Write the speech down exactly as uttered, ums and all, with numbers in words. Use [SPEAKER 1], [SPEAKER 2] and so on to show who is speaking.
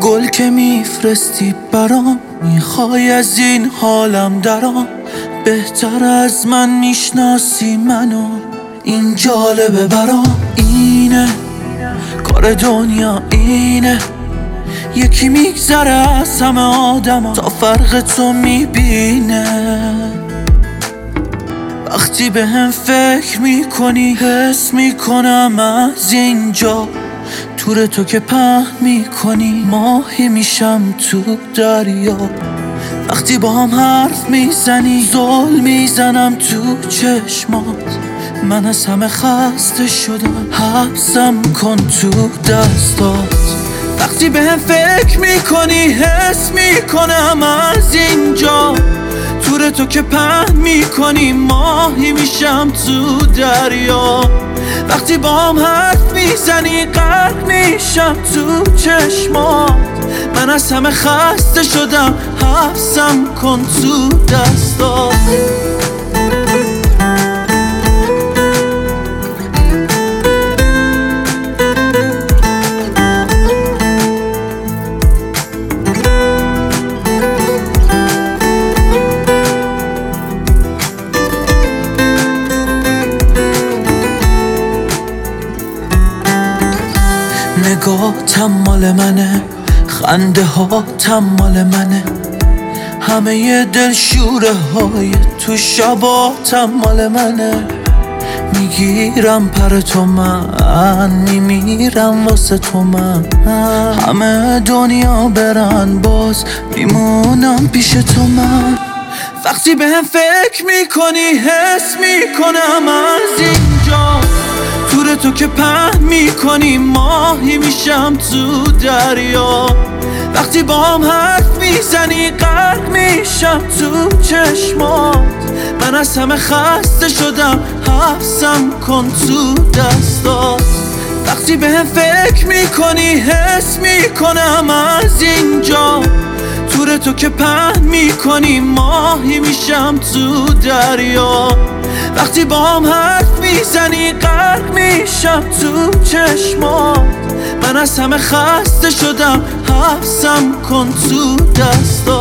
[SPEAKER 1] گل که میفرستی برام، میخوای از این حالم درام. بهتر از من میشناسی منو، این جالبه برام. اینه کار دنیا، اینه یکی میگذره از همه آدم تا فرق تو میبینه. وقتی به هم فکر میکنی حس میکنم از اینجا، تور تو که پهن میکنی ماهی میشم تو دریا. وقتی با هم حرف میزنی زل میزنم تو چشمات. من از همه خسته شدم، حبسم کن تو دستات. وقتی به هم فکر میکنی حس میکنم از اینجا، تور تو که پهن میکنی ماهی میشم تو دریا. وقتی با هم حرف میزنی غرق میشم تو چشمات. من از همه خسته شدم، حبسم کن تو دستات. نگاهتم مال منه، خنده هاتم مال منه، همه ی دلشوره های تو شباتم مال منه. میگیرم پر تو من، میمیرم واسه تو من. همه دنیا برن باز میمونم پیش تو من. وقتی به هم فکر میکنی حس میکنم از اینجا، تور تو که پهن میکنی ماهی میشم تو دریا. وقتی با هم حرف میزنی غرق میشم تو چشمات. من از همه خسته شدم، حبسم کن تو دستات. وقتی به هم فکر میکنی حس میکنم از اینجا، تور تو که پهن میکنی ماهی میشم تو دریا. وقتی با هم حرف میزنی غرق میشم تو چشمات. من از همه خسته شدم، حبسم کن تو دستات.